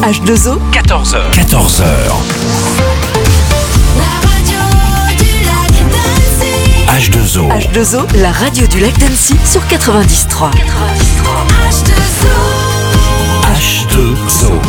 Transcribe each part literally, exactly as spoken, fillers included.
H deux O, quatorze heures. quatorze heures. H deux O. H deux O, la radio du lac d'Annecy sur quatre-vingt-dix trois. H deux O.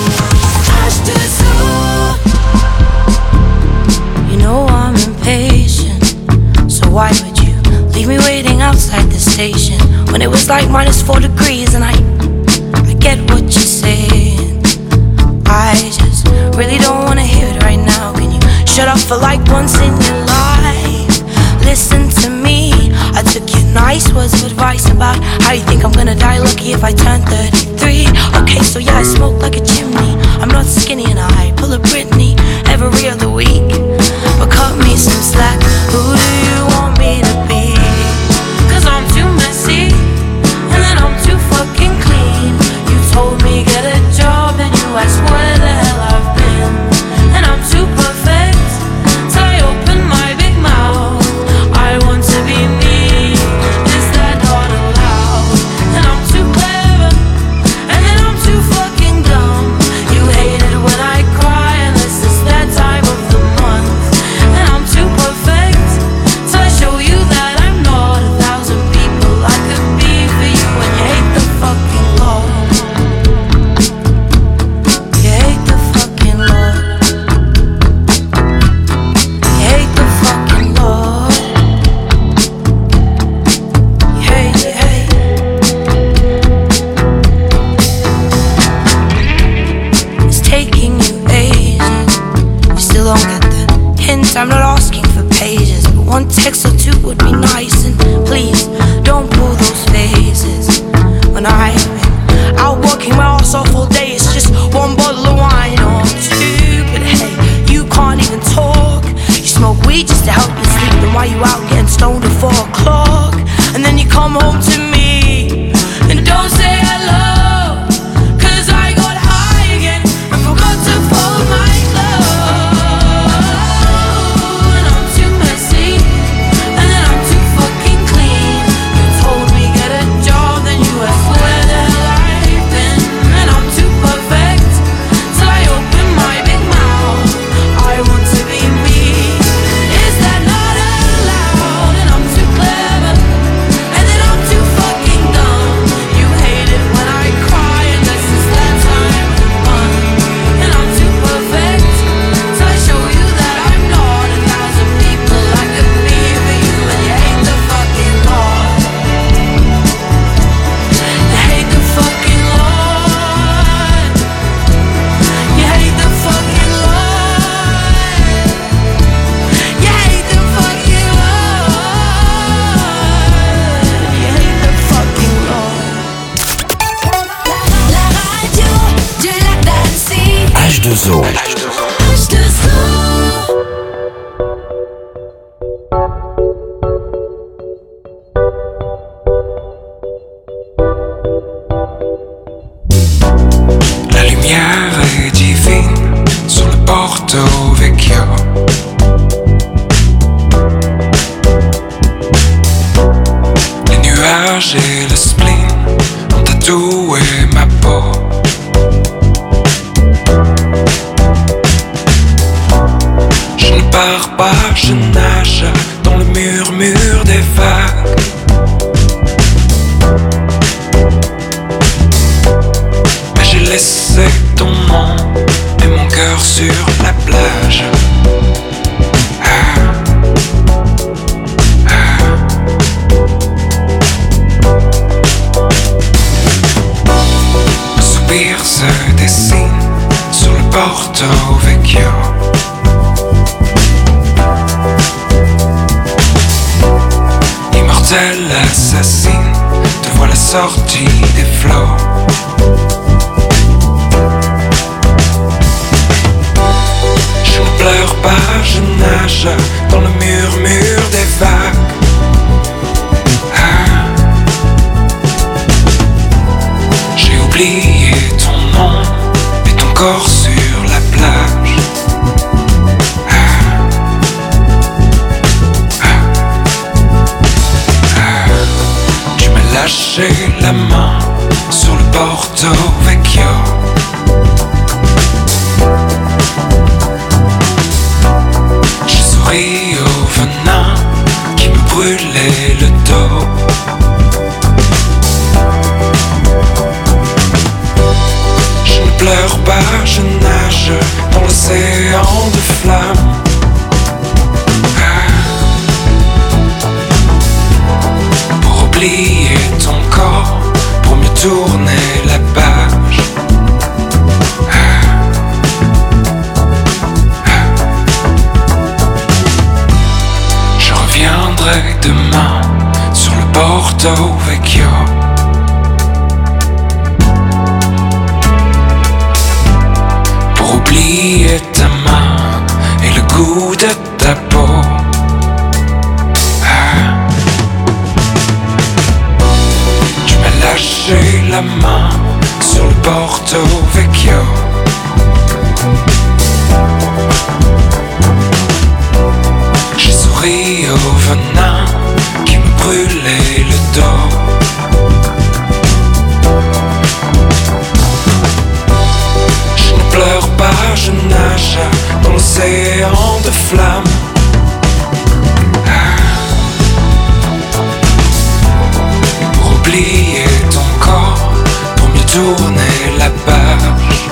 You know I'm impatient, so why would you leave me waiting outside the station when it was like minus four degrees? And I, I get what you're saying. I just really don't wanna hear it right now. Can you shut up for like once in your life? Listen to me. I took your nice words of advice about how you think I'm gonna die lucky if I turn thirty-three. Okay, so yeah, I smoke like a chimney. I'm not skinny and I pull a Britney every other week. But cut me some slack. Who do you want me to be? Cause I'm too messy and then I'm too fucking clean. You told me get a job and you asked where the hell I've been. And I'm too perfect, so I open my big mouth. I want to be me, is that not allowed? And I'm too clever, and then I'm too fucking dumb. You hate it when I cry, and this is that time of the month. And I'm too perfect, so I show you that I'm not a thousand people I could be for you. And you hate the fucking Lord. You hate the fucking Lord. You hate the fucking Lord. You hate, you hate. It's taking you ages. You still don't get the hint. I'm not asking for pages, but one text or two would be nice. And please don't pull those phases. When I've been out working my ass off all day, it's just one bottle of wine or two. But hey, you can't even talk. You smoke weed just to help you sleep. Then why you out getting stoned at four o'clock? And then you come home to me and don't say hello. Cause I got high again and forgot to fold my clothes. And I'm too messy and then I'm too fucking clean. You told me get a job, then you asked where the hell I've been. And I'm too perfect, so I open my big mouth. I want to be me, is that not allowed? And I'm too clever, and then I'm too fucking dumb. You hate it when I cry, and this is that time of the month. And I'm too perfect, so I show you that I'm not a thousand people I could be for you. And you hate the fucking Lord. You hate the fucking Lord. You hate the fucking Lord. You hate the fucking Lord. You hate the fucking Lord. La radio du lac d'Annecy. H deux O. H deux O. La lumière est divine sur le Porto Vecchio. Les nuages et le spleen ont tatoué ma peau. Je ne pars pas, je nage dans le murmure des vagues. Mais j'ai laissé ton nom et mon cœur sur la plage. Ah, ah. Un soupir se dessine sur le Porto Vecchio. Immortel assassine, te voilà sorti des flots. Je ne pleure pas, je nage dans le murmure des vagues. Ah. J'ai oublié ton nom et ton corps sur la plage. Ah. Ah. Ah. Tu m'as lâché la main sur le Porto Vecchio. dos. Je ne pleure pas, je nage dans l'océan de flammes. Pour oublier ton corps, pour mieux tourner la page. Je reviendrai demain sur le Porto Vecchio. Pour oublier ta main et le goût de ta peau. Lâcher la main sur le Porto Vecchio. J'ai souri au venin qui me brûlait le dos. Je ne pleure pas, je nage dans l'océan de flammes. Oublier ton corps pour mieux tourner la page.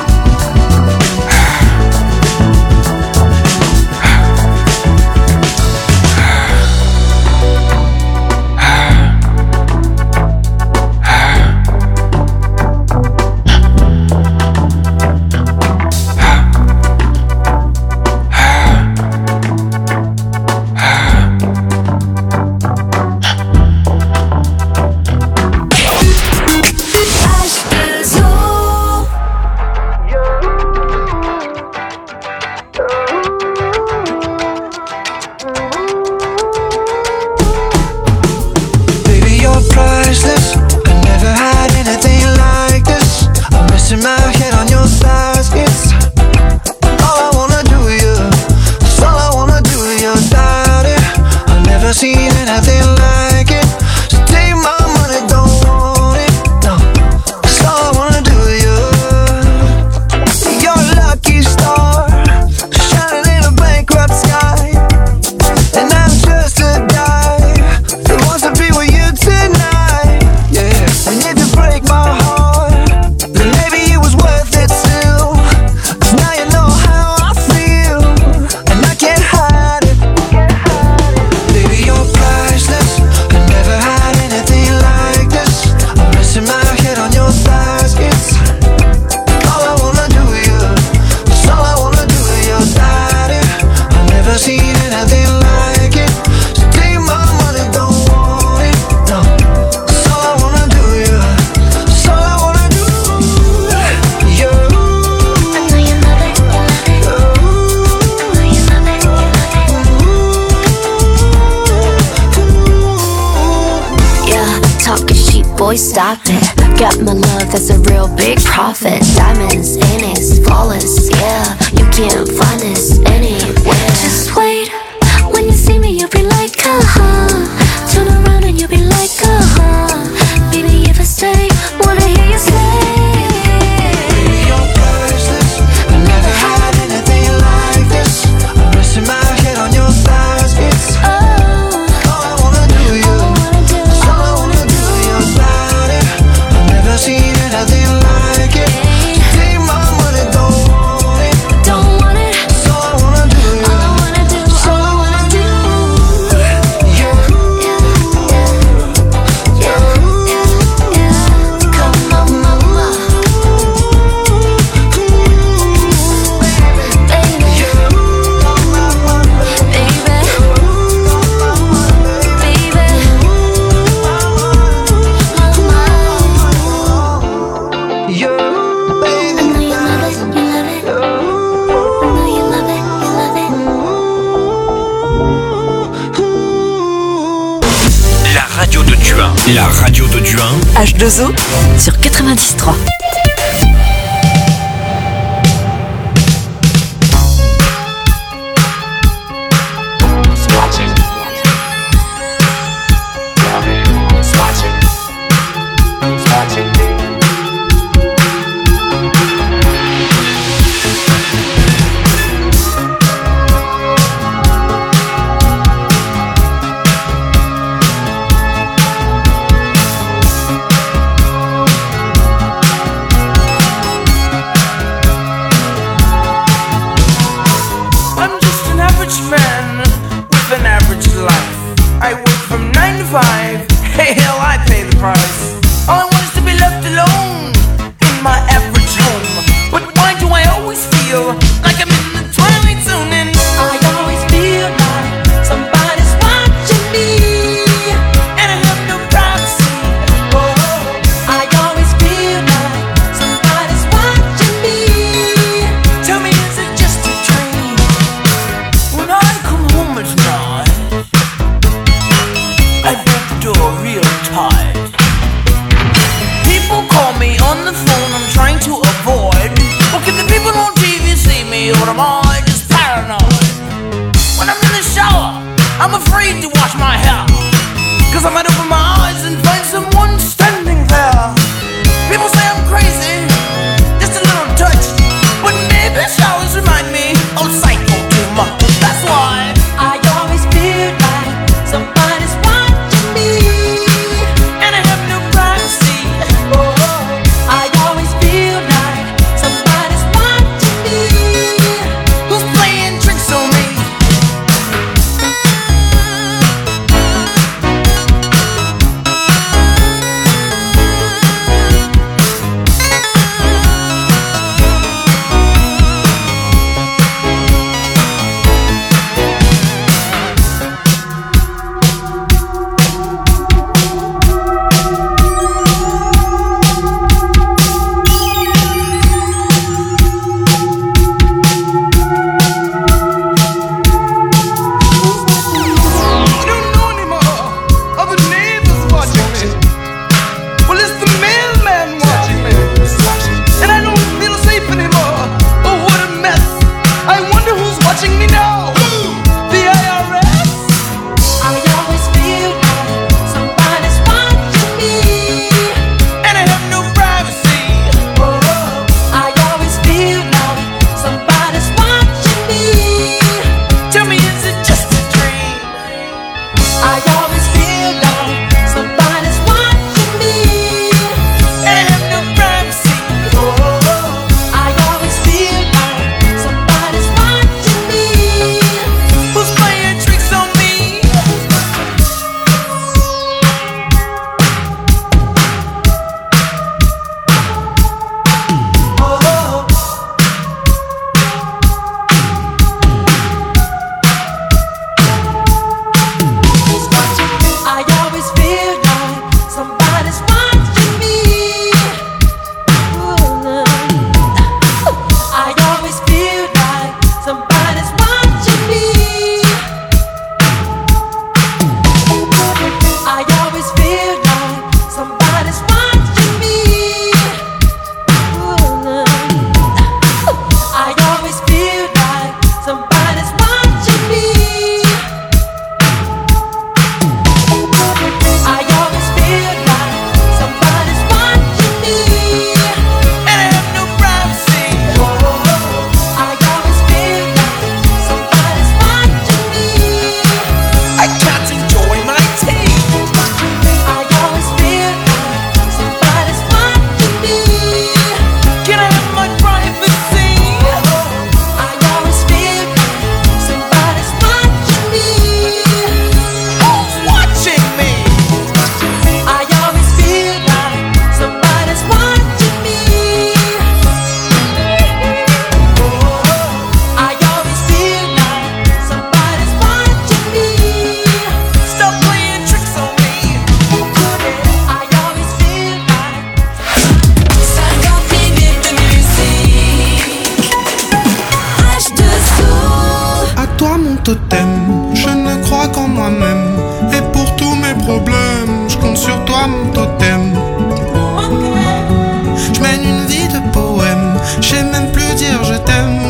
Stop it. Got my love, that's a real big profit. Diamonds in it, flawless, yeah. You can't find this anywhere. Just wait, when you see me, you'll be like, uh-huh. Turn around and you'll be like, uh-huh. Baby, if I stay, wanna hear you say. Baby, you're priceless. I never had anything like this. I'm resting my head on your thighs. It's oh, all I wanna do, you. It's all I wanna do, your body. I've never seen anything like it. So take my money, don't want it. Don't want it. It's all I wanna do, you. All I wanna do, it's all I wanna do. Yeah, yeah, yeah, yeah. Come on, mama, baby, baby, baby, mama. yeah, I baby. know you love it, you love it. I know you love it, you love it. La radio de Duin. La radio de Duin. H deux O sur quatre-vingt-dix trois. Watching.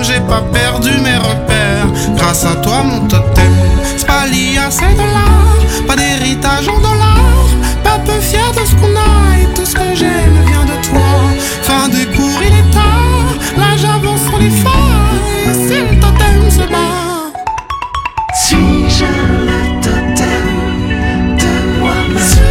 j'ai pas perdu mes repères. Grâce à toi mon totem, Spalia c'est de l'art, pas d'héritage en dollars. Pas peu fier de ce qu'on a et tout ce que j'aime vient de toi. Fin des cours il est tard, là j'avance sur les phares. Et si le totem se bat, si j'ai le totem de moi-même.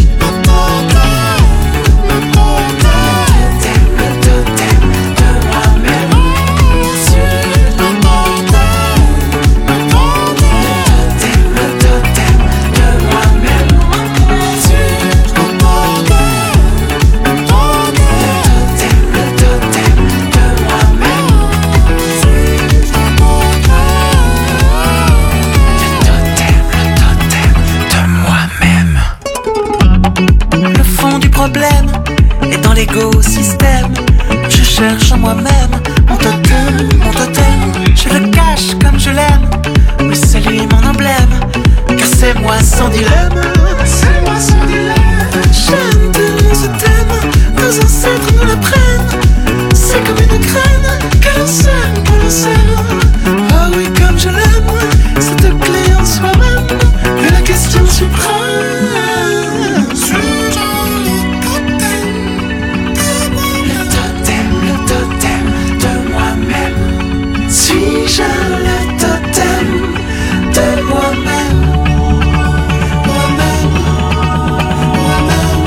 Et dans l'écosystème, je cherche en moi-même mon totem, mon totem. Je le cache comme je l'aime, oui c'est lui mon emblème. Car c'est moi sans dilemme, c'est moi sans dilemme. J'aime tellement ce thème, nos ancêtres nous le prennent. C'est comme une graine que l'on sème, que l'on sème. Ah oui comme je l'aime, cette clé en soi-même est la question suprême. J'ai le totem de moi-même, moi-même, moi-même,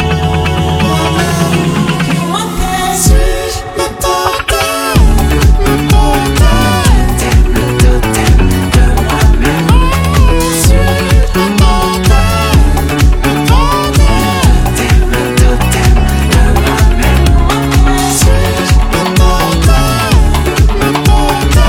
moi-même. Suis le totem, le totem, le totem de moi-même. Suis le totem, le totem, le totem de moi-même. Suis le totem, le totem.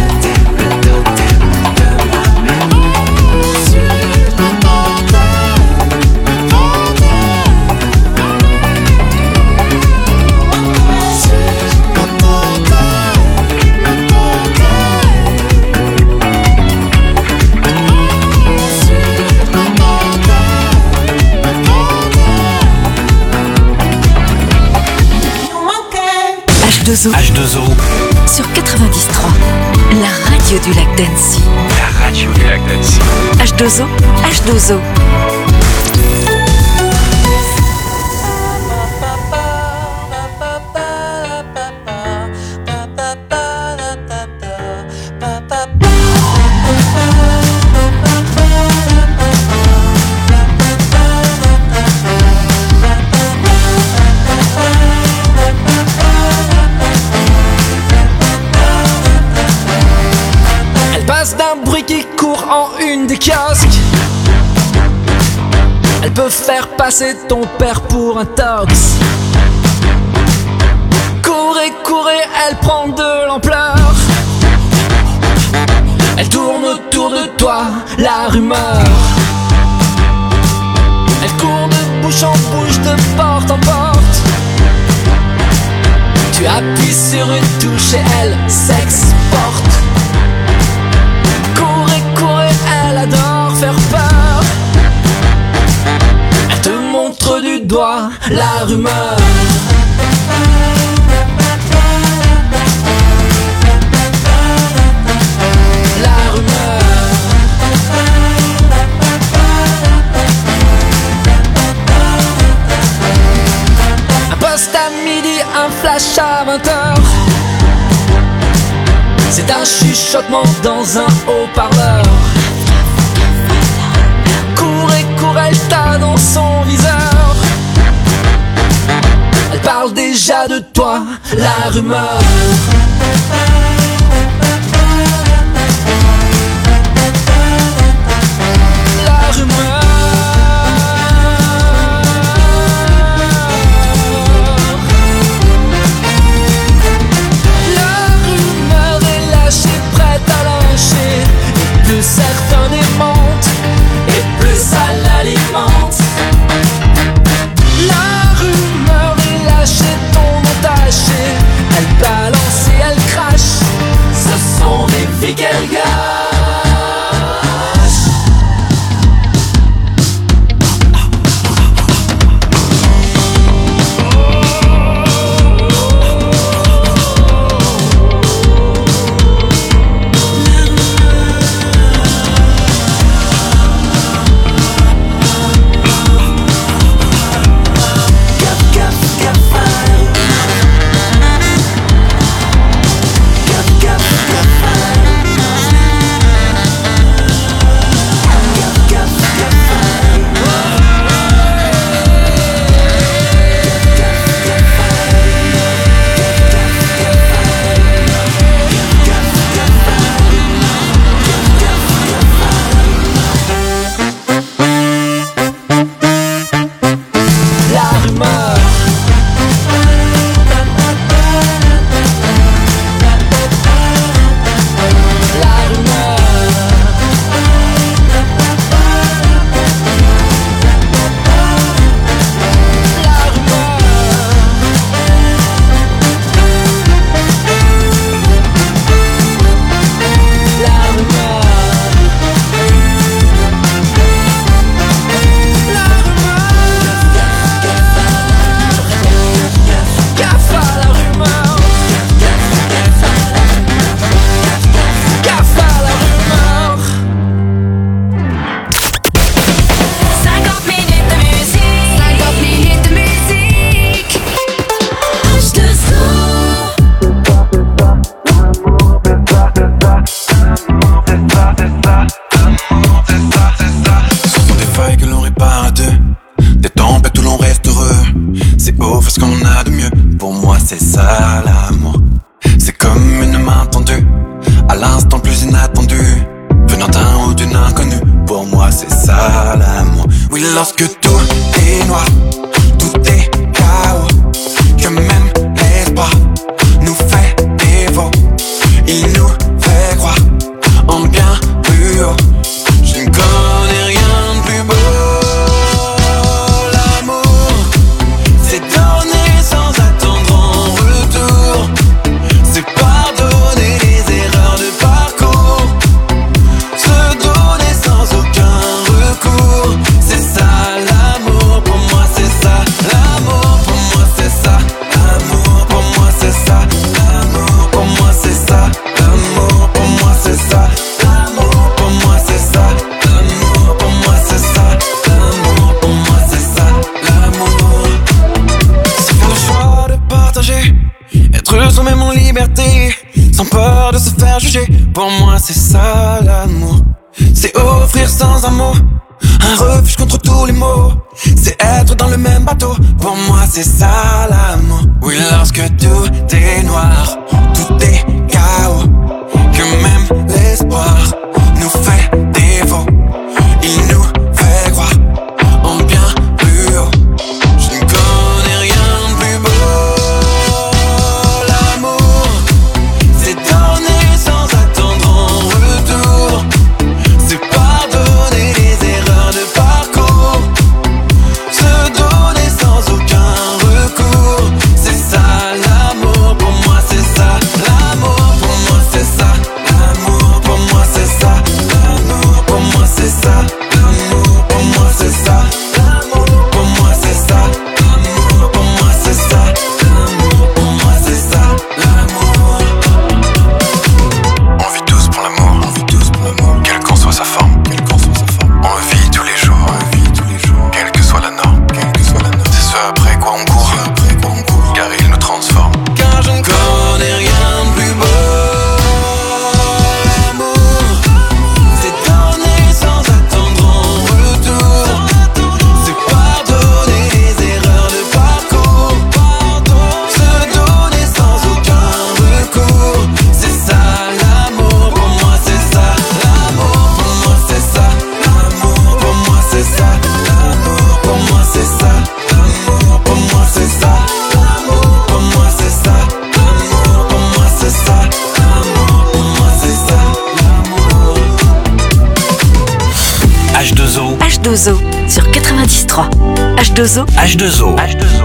H deux O sur quatre-vingt-dix trois, la radio du lac d'Annecy. La radio du lac d'Annecy. H deux O, H deux O. Des kiosques. Elle peut faire passer ton père pour un tox. Courez, courez, elle prend de l'ampleur. Elle tourne autour de toi, la rumeur. Elle court de bouche en bouche, de porte en porte. Tu appuies sur une touche et elle s'exporte. Elle adore faire peur. Elle te montre du doigt la rumeur. La rumeur. Un poste à midi, un flash à vingt heures. C'est un chuchotement dans un haut-parleur. Elle t'a dans son viseur. Elle parle déjà de toi, la rumeur. La rumeur. La rumeur est lâchée, prête à lâcher. Et plus certains démentent, et plus ça l'alimente. La rumeur est lâchée, ton nom taché. Elle balance et elle crache. c'est ça l'amour. C'est comme une main tendue, à l'instant le plus inattendu, venant d'un ou d'une inconnue. Pour moi c'est ça l'amour. Oui, lorsque tout est noir, tout est chaos, que même l'espoir nous fait défaut. Il nous fait croire en bien plus haut. Je ne connais rien de plus beau. L'amour, c'est donner sans attendre en retour. C'est pardonner les erreurs de parcours. Se donner sans aucun recours. C'est ça l'amour, pour moi c'est ça. L'amour, pour moi c'est ça. L'amour, pour moi c'est ça. L'amour, pour moi c'est ça. L'amour, pour moi c'est ça. L'amour, pour moi c'est ça. L'amour, pour moi c'est ça. L'amour, pour moi c'est ça. L'amour, c'est faire le choix de partager, être soi-même en liberté, sans peur de se faire juger. Pour moi c'est ça l'amour. C'est offrir sans un mot un refuge contre tous les maux. C'est être dans le même bateau. Pour moi c'est ça l'amour. Oui, lorsque tout est noir, tout est chaos, que même l'espoir nous fait défaut. Il nous fait croire en bien plus haut. Je ne connais rien de plus beau. L'amour, c'est donner sans attendre en retour. C'est pardonner les erreurs de parcours. Se donner sans aucun recours. C'est ça l'amour, pour moi c'est ça. L'amour, pour moi c'est ça. L'amour, pour moi c'est ça. L'amour, pour moi c'est ça. L'amour, pour moi c'est ça. L'amour, pour moi c'est ça. L'amour, pour moi c'est ça. L'amour, pour moi c'est ça. L'amour. On vit tous pour l'amour, on vit tous pour l'amour, quelle qu'en soit sa forme, quelle qu'en soit sa forme. On le vit tous les jours, on le vit tous les jours, quelle que soit la norme, quelle que soit la norme. C'est ce après quoi on court, ce après quoi on court, car il nous transforme. Car je ne connais rien de plus beau. L'amour, c'est donner sans attendre en retour. C'est pardonner les erreurs de parcours. Se donner sans aucun recours. C'est ça l'amour, pour moi c'est ça. L'amour, pour moi c'est ça. L'amour, pour moi c'est ça. L'amour, pour moi c'est ça. L'amour, pour moi c'est ça. L'amour, pour moi c'est ça. L'amour, pour moi c'est ça. L'amour, pour moi c'est ça. L'amour. H deux O. H deux O sur quatre-vingt-dix trois. H deux O. H deux O. H deux O.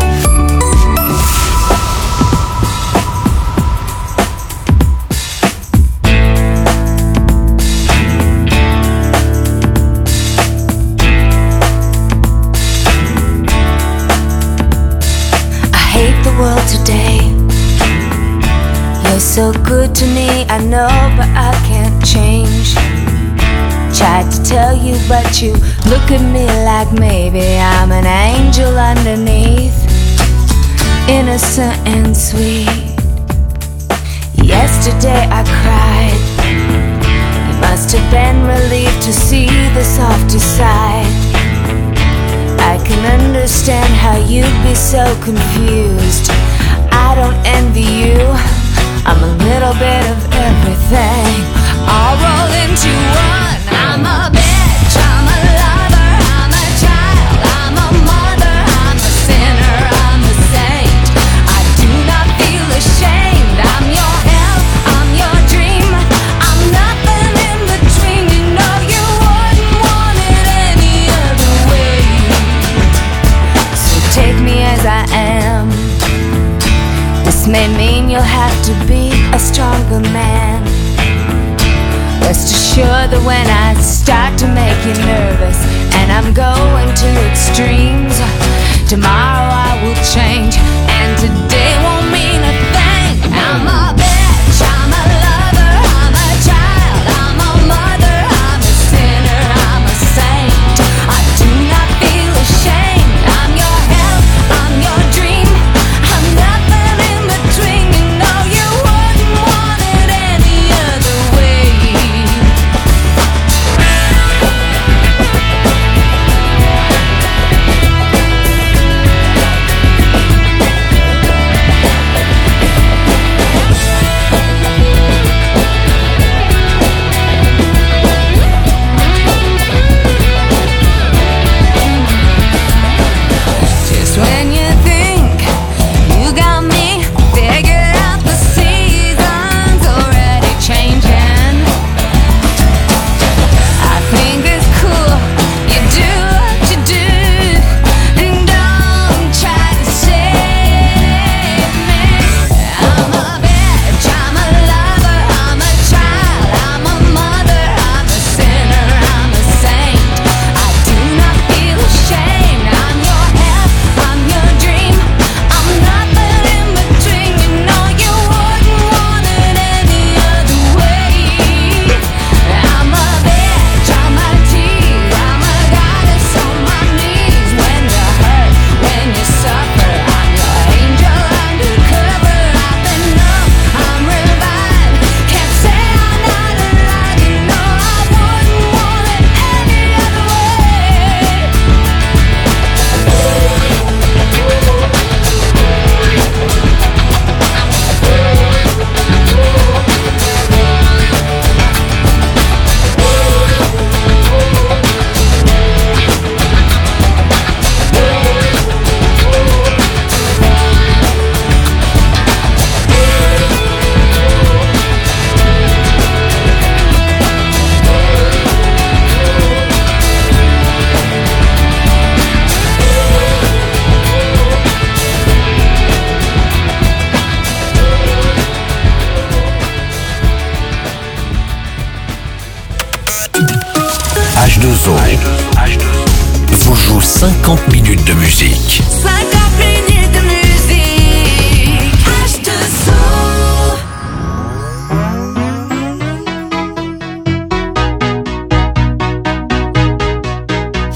I hate the world today. You're so good to me, I know, but I can't change. Tried to tell you, but you look at me like maybe I'm an angel underneath, innocent and sweet. Yesterday I cried. You must have been relieved to see the softer side. I can understand how you'd be so confused. I don't envy you. I'm a little bit of everything, all rolled into one. I'm a bitch, I'm a lover, I'm a child, I'm a mother, I'm a sinner, I'm a saint. I do not feel ashamed. I'm your hell, I'm your dream. I'm nothing in between. You know you wouldn't want it any other way. So take me as I am. This may mean you'll have to be a stronger man. Rest assured that when I start to make you nervous and I'm going to extremes, tomorrow I will change and today won't mean a thing. I'm a bitch, I'm a lover, I'm a child, I'm a mother, I'm a sinner, I'm a saint. I do not feel ashamed. I'm your hell, I'm your dream. I'm nothing in between. You know you wouldn't want it any other way.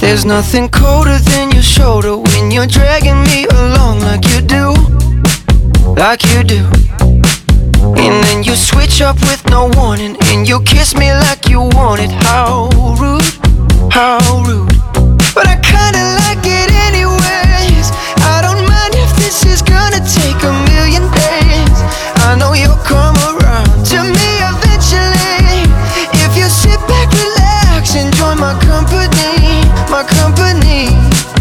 There's nothing colder than your shoulder when you're dragging me along like you do, like you do. And then you switch up with no warning, and you kiss me like you want it. How rude, how rude. But I kinda like it anyways. I don't mind if this is gonna take a million days. I know you'll come around to me eventually. If you sit back, relax, enjoy my company, my company.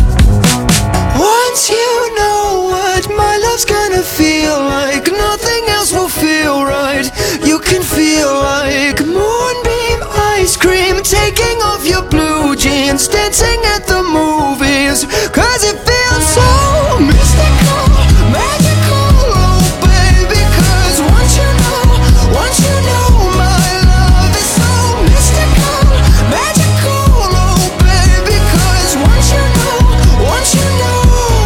Once you know what my love's gonna feel like, nothing else will feel right. You can feel like moonbeam ice cream, taking off your blue jeans, dancing at the movies. Cause it feels so mystical, magical, oh baby. Cause once you know, once you know my love is so mystical, magical, oh baby. Cause once you know, once you know,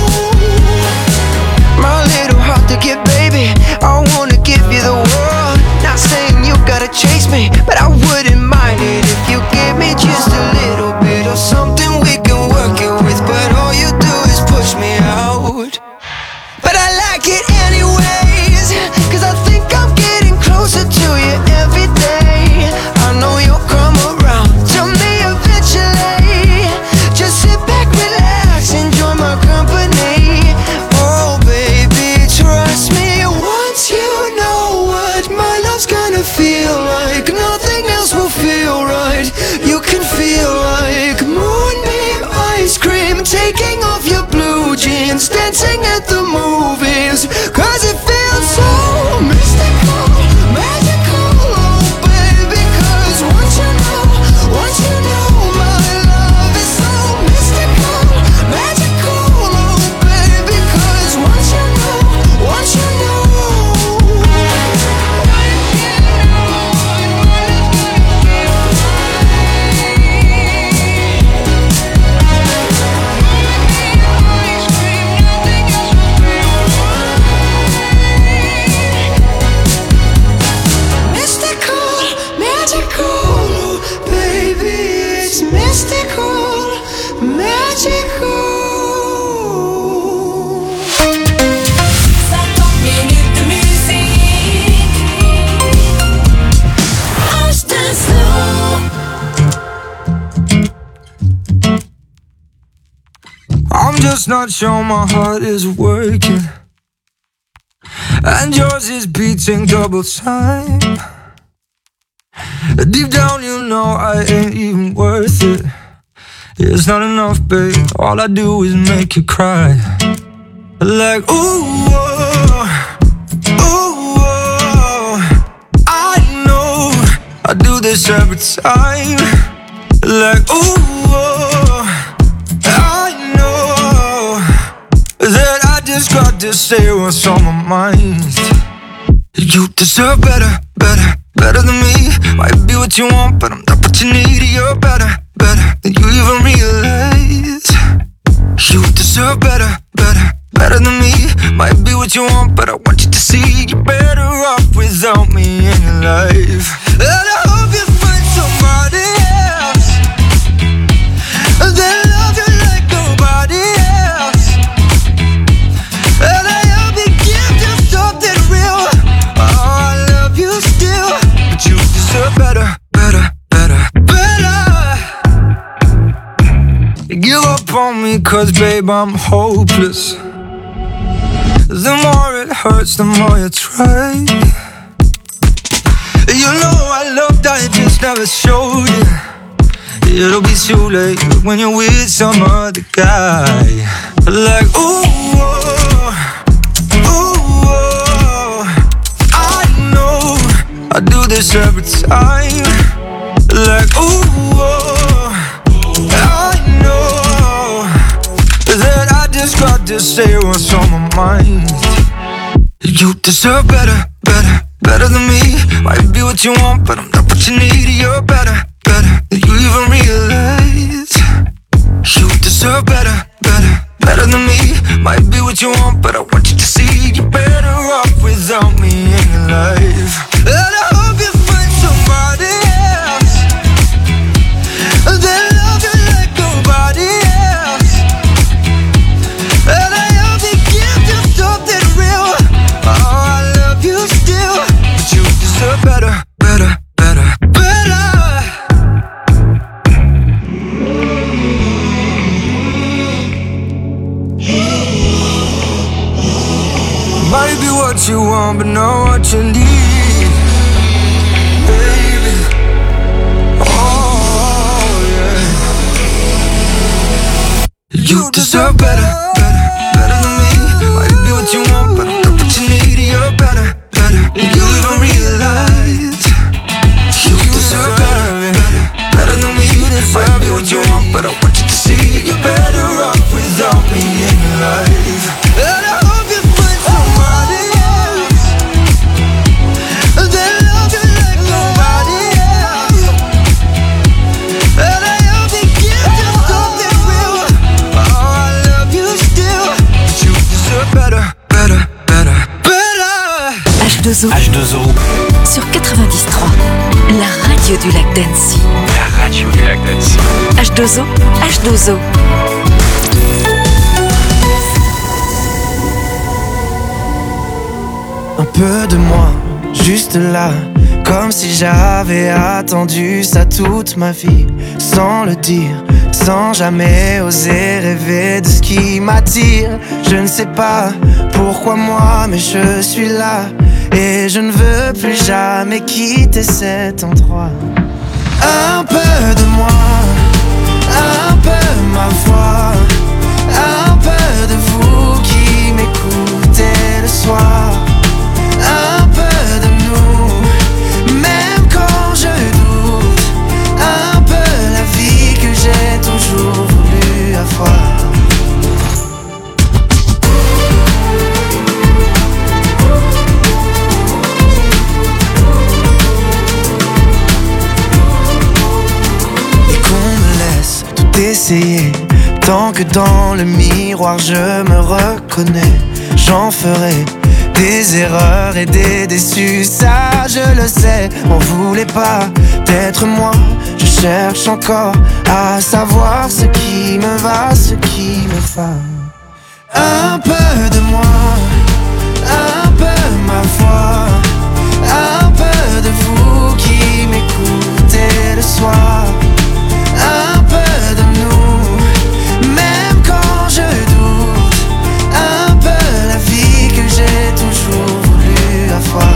my little heart to get, baby, I wanna give you the world. Not saying you gotta chase me, but I wouldn't mind it if you gave me just a little bit of something we can work it with. But all you do is push me out. But I like it anyways, cause I think I'm getting closer to you every day. I know you'll come around to me eventually. Just sit back, relax, enjoy my company. Oh baby, trust me. Once you know what my love's gonna feel like, nothing else will feel right. You can feel like moonbeam ice cream, taking off your blue jeans, dancing at the movies. Cause it feels so mystical, magical, oh baby. Cause once you know, once you know my love is so mystical, magical, oh baby. Cause once you know, once you know. I'm just not sure my heart is working, and yours is beating double time. Deep down you know I ain't even worth it. It's not enough, babe, all I do is make you cry. Like, ooh, oh, ooh, oh, I know I do this every time. Like, ooh, oh, I know that I just got to say what's on my mind. You deserve better, better, better than me. Might be what you want, but I'm not what you need. You're better, better than you even realize. You deserve better, better, better than me. Might be what you want, but I want you to see you're better off without me in your life. And I hope you find somebody else that love you like nobody else. And I hope you give you something real. Oh, I love you still, but you deserve better, better, better, better. You give up on me cause babe I'm hopeless. The more it hurts, the more you try. You know I loved, I just never showed you. It'll be too late when you're with some other guy. Like, ooh, oh, ooh, oh, I know I do this every time. Like, ooh, oh, I know that I just got to say what's on my mind. You deserve better, better, better than me. Might be what you want, but I'm not what you need. You're better, better than you even realize. You deserve better, better, better than me. Might be what you want, but I want you to see you're better off without me in your life. And I hope you find somebody else that love you like nobody Might be what you want, but not what you need, baby. Oh yeah. You deserve better, better, better than me. Might be what you want, but not what you need. You're better, better than you even realize. You deserve better, better, better than me. Might be what you want, but I want you to see you're better off without me in your life. And I hope you find somebody else that love you like nobody else. And I hope they give you something real. Oh, I love you still. You deserve better, better, better, better. H deux O. H deux O. Sur quatre-vingt-dix trois. La radio du lac d'Annecy. La radio du lac d'Annecy. H deux O. H deux O. Un peu de moi, juste là, comme si j'avais attendu ça toute ma vie, sans le dire, sans jamais oser rêver de ce qui m'attire. Je ne sais pas pourquoi moi, mais je suis là, et je ne veux plus jamais quitter cet endroit. Un peu de moi, un peu ma voix, un peu de vous qui m'écoutez le soir. Un peu de nous, même quand je doute. Un peu la vie que j'ai toujours voulu avoir. Et qu'on me laisse tout essayer, tant que dans le miroir je me reconnais. J'en ferai des erreurs et des déçus, ça je le sais. On voulait pas d'être moi, je cherche encore à savoir ce qui me va, ce qui me va. Un peu de moi, un peu ma voix, un peu de vous qui m'écoutez le soir. Un peu de nous, même quand je doute. Un peu la vie que j'ai toujours voulu avoir.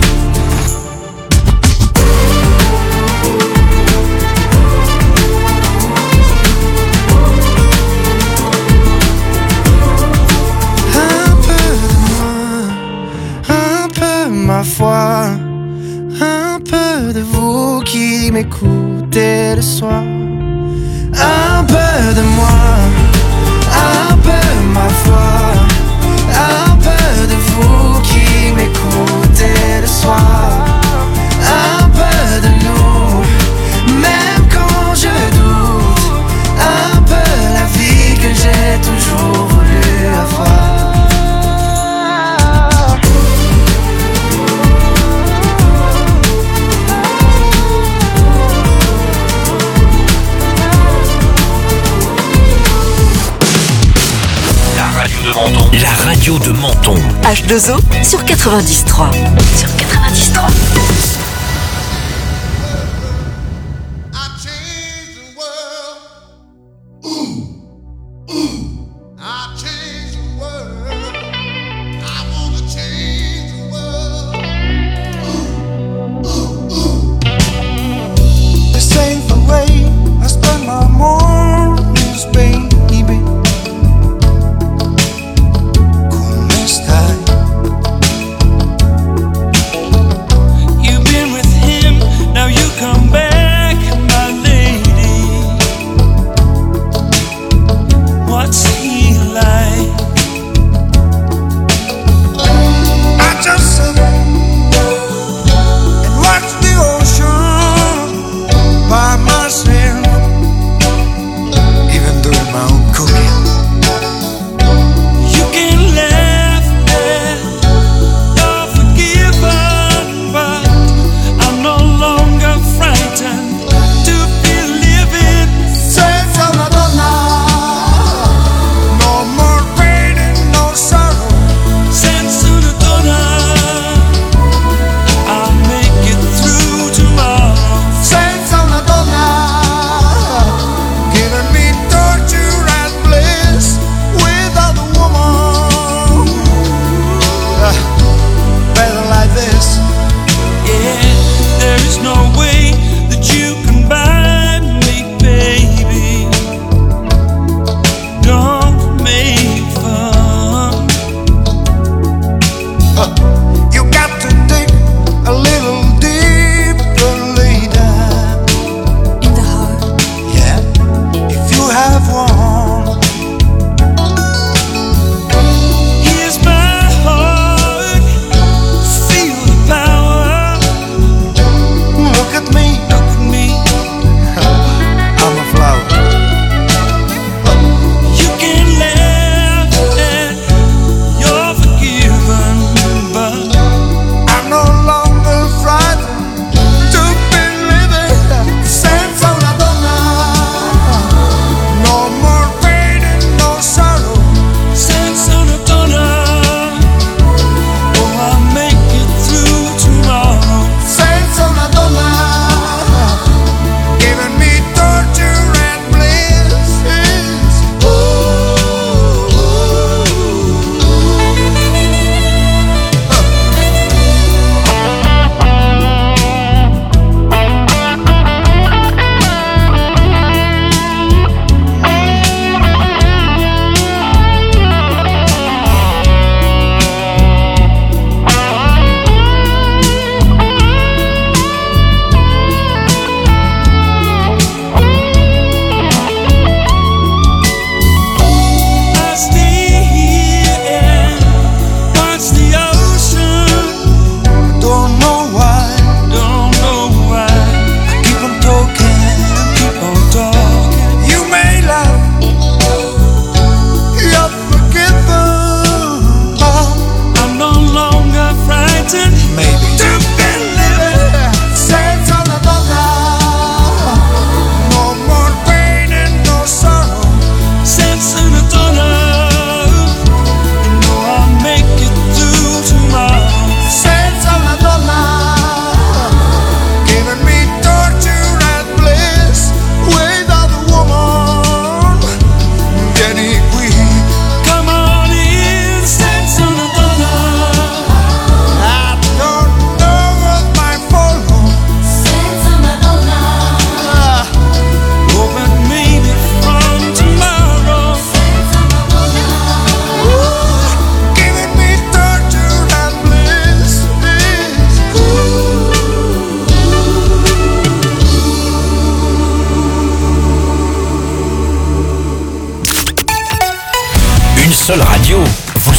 Un peu de moi, un peu ma foi, un peu de vous qui m'écoutez le soir. Un peu de moi, un peu ma foi, un peu de vous qui m'écoutez le soir. Un peu de nous, même quand je doute. Un peu la vie que j'ai toujours voulu avoir. La radio de Menton. H deux O sur quatre-vingt-dix trois. Sur quatre-vingt-dix trois. This ain't the way I spend my mornings, baby. ¿Cómo estás? You've been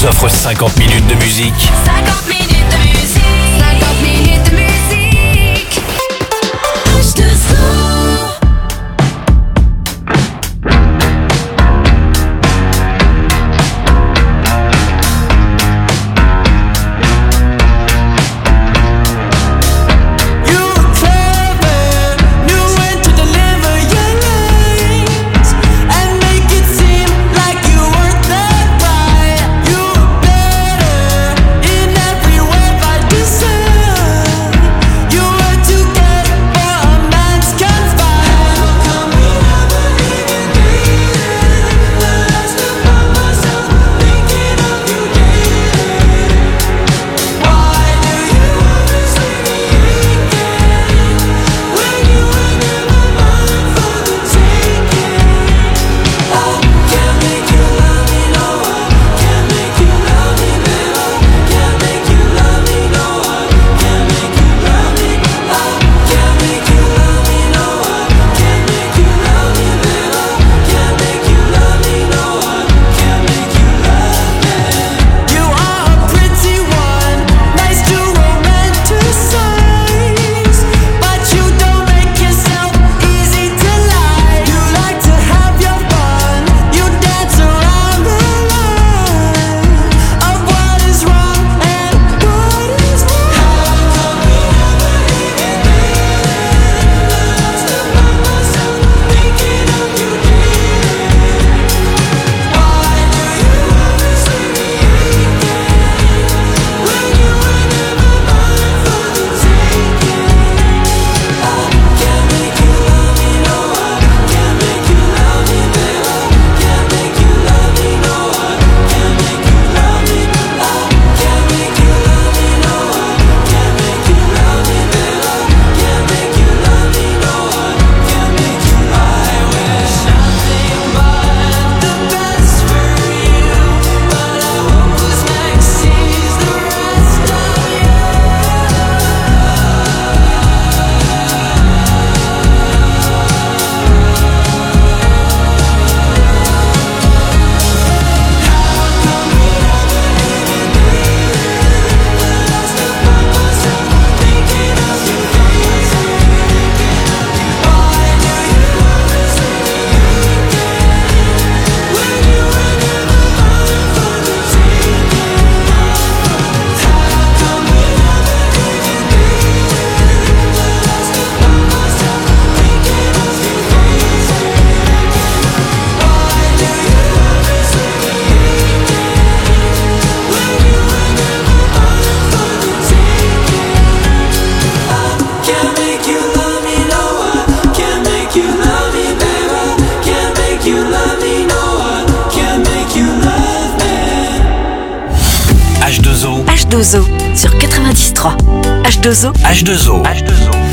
vous offre cinquante minutes de musique. cinquante minutes de musique. cinquante minutes de musique. H deux O. H deux O. H deux O sur quatre-vingt-dix trois. H deux O. H deux O. H deux O.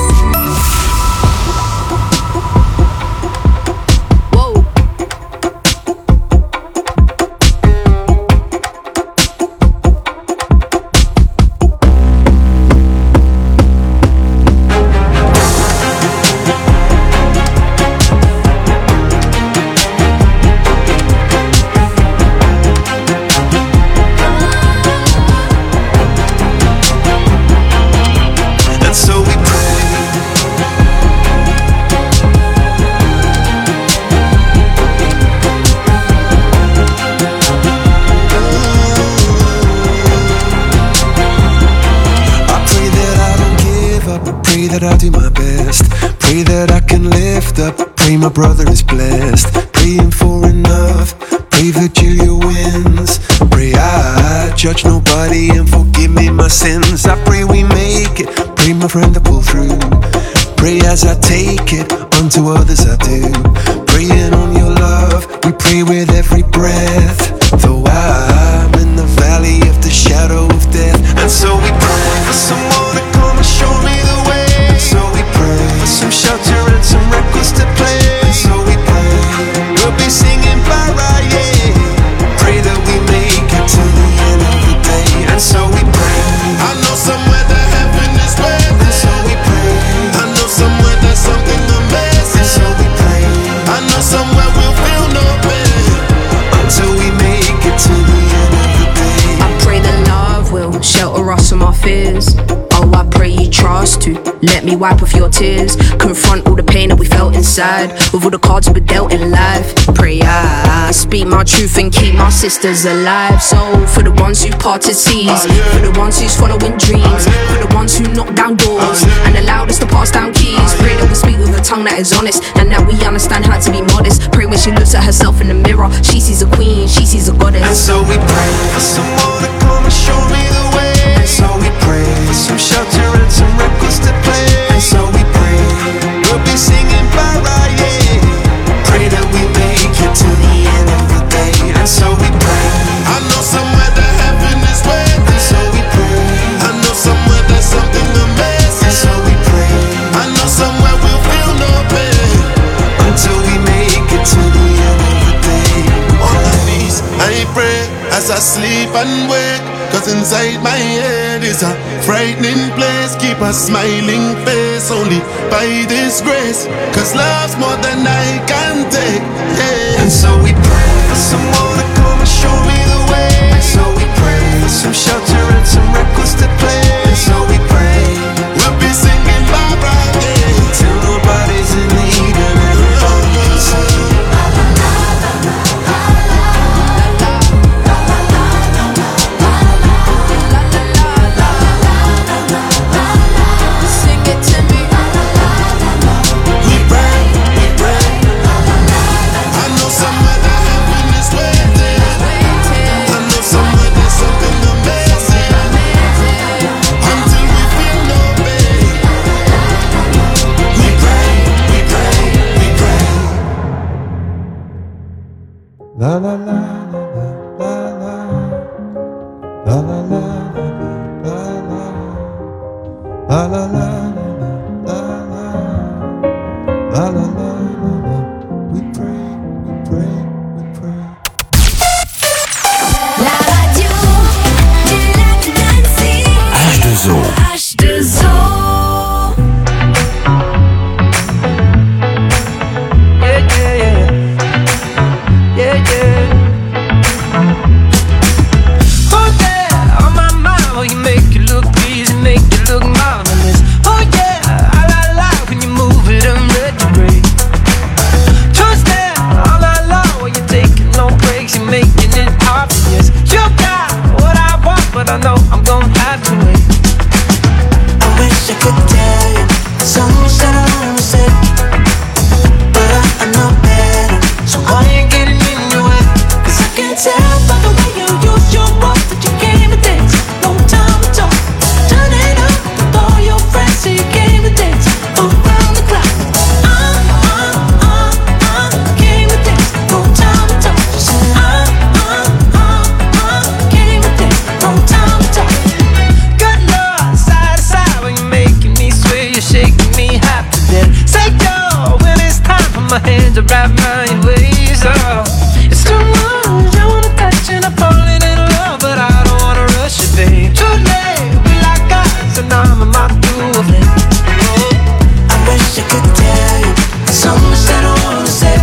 My brother is blessed, praying for enough. Pray Virgilia wins. Pray I judge nobody and forgive me my sins. I pray we make it. Pray my friend to pull through. Pray as I take it, unto others I do. Praying on your love, we pray with every breath. Though I'm in the valley of the shadow of death, and so we pray for someone to come and show me the way. And so we pray for some shelter and some records to play. We'll be singing Pariah. Pray that we make it to the end of the day. And so we pray. I know somewhere that heaven is waiting. And so we pray. I know somewhere there's something amazing. And so we pray. I know somewhere we'll feel no pain until we make it to the end of the day. my fears. Oh, I pray you trust to let me wipe off your tears. Confront all the pain that we felt inside with all the cards we dealt in life. Pray I speak my truth and keep my sisters alive. So for the ones who parted seas, for the ones who's following dreams, for the ones who knock down doors and allowed us to pass down keys. Pray that we speak with a tongue that is honest and that we understand how to be modest. Pray when she looks at herself in the mirror, she sees a queen, she sees a goddess. And so we pray for someone to come and show me the way. And so we pray for some shelter and some records to play. And so we pray we'll be singing para, yeah. Pray that we make it to the end of the day. And so we pray. I know somewhere that heaven is waiting. And so we pray. I know somewhere there's something amazing. And so we pray. I know somewhere we'll feel no pain until we make it to the end of the day. On my knees I pray as I sleep and wake, 'cause inside my head is a frightening place. Keep a smiling face only by this grace, 'cause love's more than I can take, yeah. And so we pray for someone to come and show me the way. And so we pray for some shelter and some records to play. And so we pray we'll be singing Barbara, yeah, till nobody's in need and everybody can sing. La la la la la la la la la la la la la la la la la. We pray, we pray, we pray. La radio du lac d'Annecy. H deux O. H deux O. But I know I'm gonna have to wait. I wish I could tell you so much that I never said, but I, I know better. So why you getting in your way? 'Cause I can tell by the way you use your words that you came to dance. No time to talk. Turn it up with all your friends so you came to dance around the clock. Uh, uh, uh, uh, came to dance. No time to talk. Just uh, uh, uh, uh, came to dance. No time to talk. Good Lord, side to side when you're making me sway, you're shaking me half to death. Say yo, when it's time for my hands to wrap around your waist. Oh, it's too much, I wanna touch and I'm falling in love, but I don't wanna rush it, babe. Too late, we like guys and I'm in my dual flame. Oh, I wish I could tell you so much that I wanna say,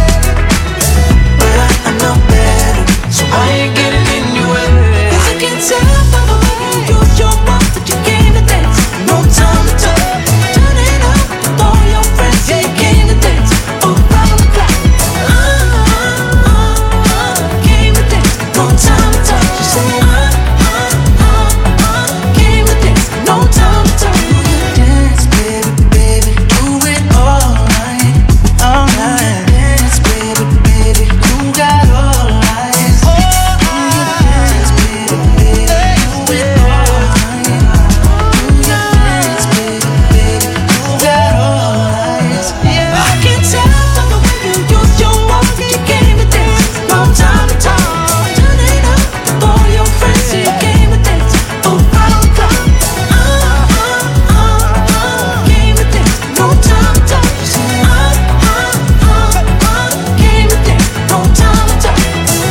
but I, I know better. So I ain't getting in your way. 'Cause I can tell by the way you use your mouth that you came to dance. No time to talk. Turn it up with all your friends. Yeah, you came to dance around the clock. Uh, uh, uh, uh, came to dance. No time to talk. Just say uh, uh, uh, uh, came to dance. No time to talk. Do your dance, baby, baby. Do it all night, all night. Dance, baby, baby. You got all eyes. Do your dance, baby, baby. Do it all night. Do your dance, baby, baby. You got all eyes. I can tell by the way you use your mouth that you came to dance. No time to talk. Turn it up with all your friends so you came to dance around the clock. Uh, uh, uh, uh, came to dance. No time to talk. Just say uh, uh, uh, uh, came to dance. No time to talk.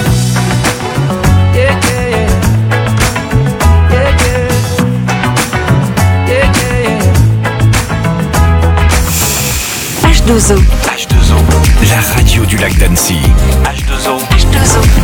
Yeah, yeah, yeah. Yeah, yeah. Yeah, yeah, yeah. H deux O. H deux O. La radio du lac d'Annecy. H deux O. H deux O.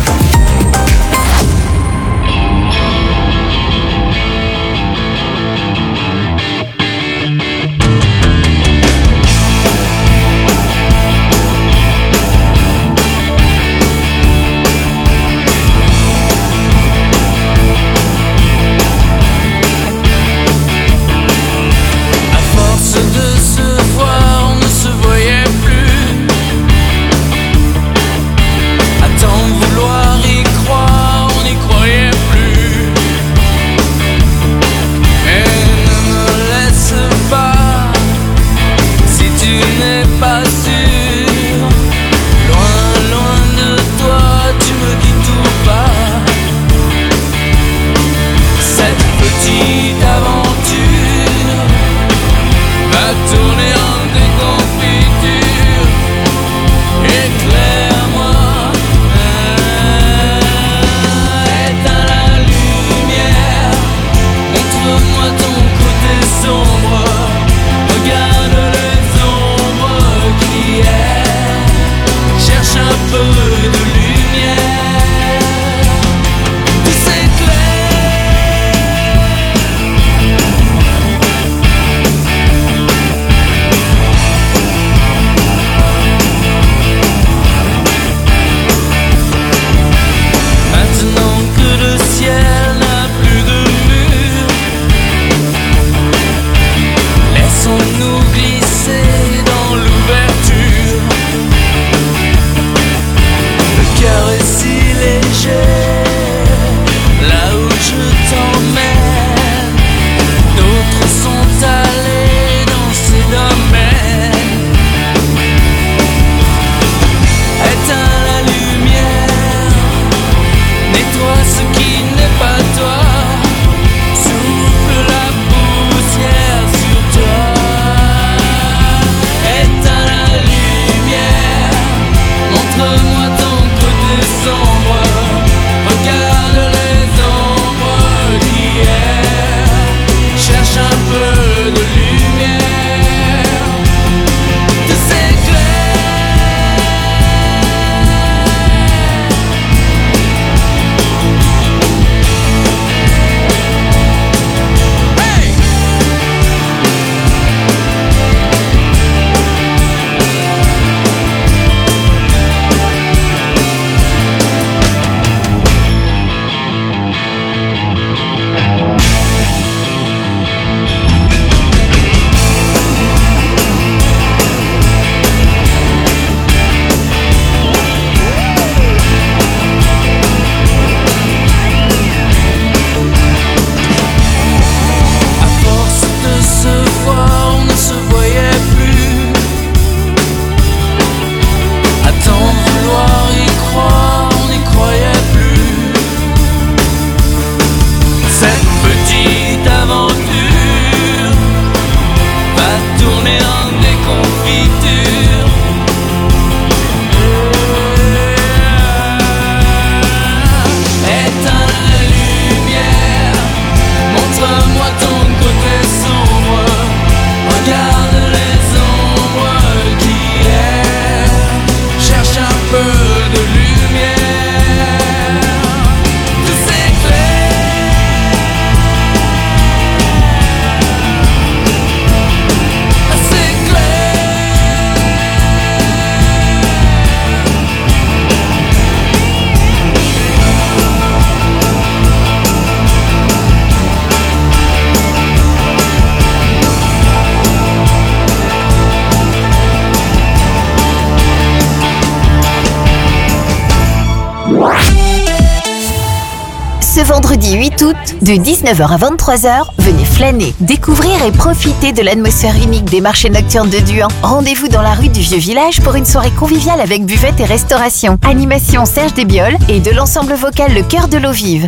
vendredi huit août, de dix-neuf heures à vingt-trois heures, venez flâner, découvrir et profiter de l'atmosphère unique des marchés nocturnes de Duhan. Rendez-vous dans la rue du Vieux Village pour une soirée conviviale avec buvette et restauration. Animation Serge Desbioles et de l'ensemble vocal Le Cœur de l'Eau Vive.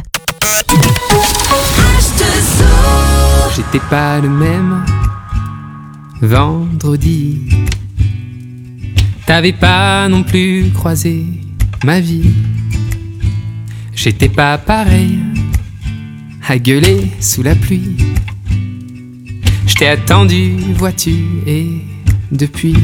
J'étais pas le même vendredi. T'avais pas non plus croisé ma vie. J'étais pas pareil à gueuler sous la pluie. J't'ai attendu, vois-tu, et depuis,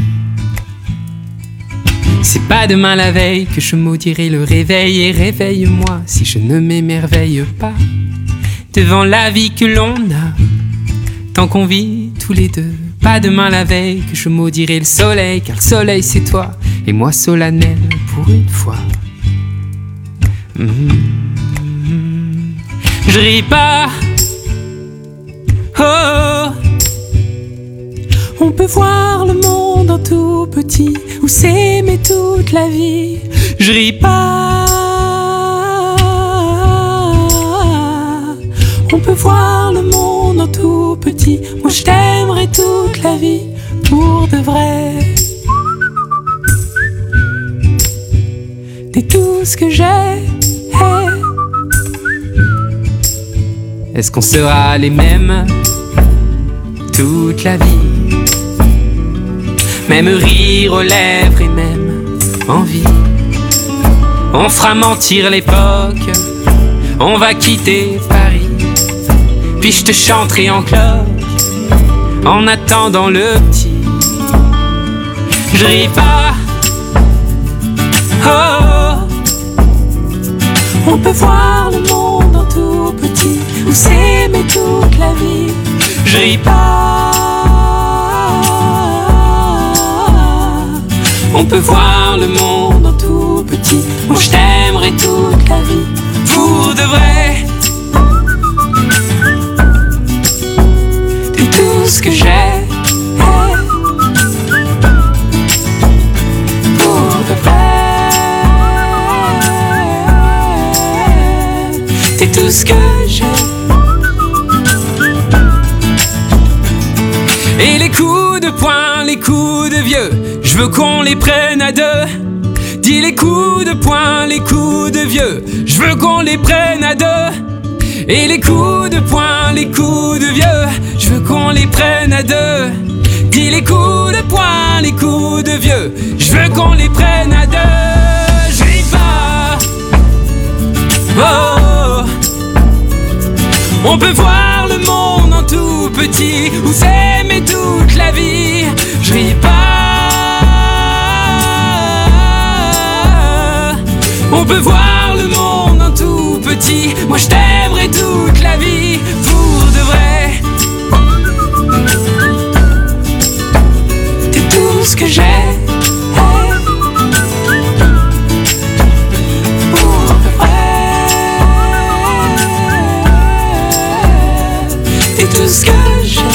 c'est pas demain la veille que je maudirai le réveil. Et réveille-moi si je ne m'émerveille pas devant la vie que l'on a, tant qu'on vit tous les deux. Pas demain la veille que je maudirai le soleil, car le soleil c'est toi, et moi solennel pour une fois. Mmh. Je ris pas, oh. On peut voir le monde en tout petit, ou s'aimer toute la vie. Je ris pas. On peut voir le monde en tout petit. Moi je t'aimerai toute la vie, pour de vrai. T'es tout ce que j'ai. Hey. Est-ce qu'on sera les mêmes toute la vie? Même rire aux lèvres et même envie. On fera mentir l'époque, on va quitter Paris, puis je te chanterai en cloche en attendant le petit. Je ris pas, oh. On peut voir le monde en tout petit, ou s'aimer toute la vie. Je ris pas. On peut voir le monde en tout petit. Moi je t'aimerai toute la vie, pour de vrai. T'es tout ce que j'ai. Pour de vrai. T'es tout ce que j'ai. Et les coups de poing, les coups de vieux, je veux qu'on les prenne à deux. Dis les coups de poing, les coups de vieux, je veux qu'on les prenne à deux. Et les coups de poing, les coups de vieux, je veux qu'on les prenne à deux. Dis les coups de poing, les coups de vieux, je veux qu'on les prenne à deux. Je ris pas, oh. On peut voir le monde en tout petit, ou s'aimer toute la vie. Je ris pas. On peut voir le monde en tout petit. Moi je t'aimerai toute la vie, pour de vrai. T'es tout ce que j'ai. Pour de vrai. T'es tout ce que j'ai.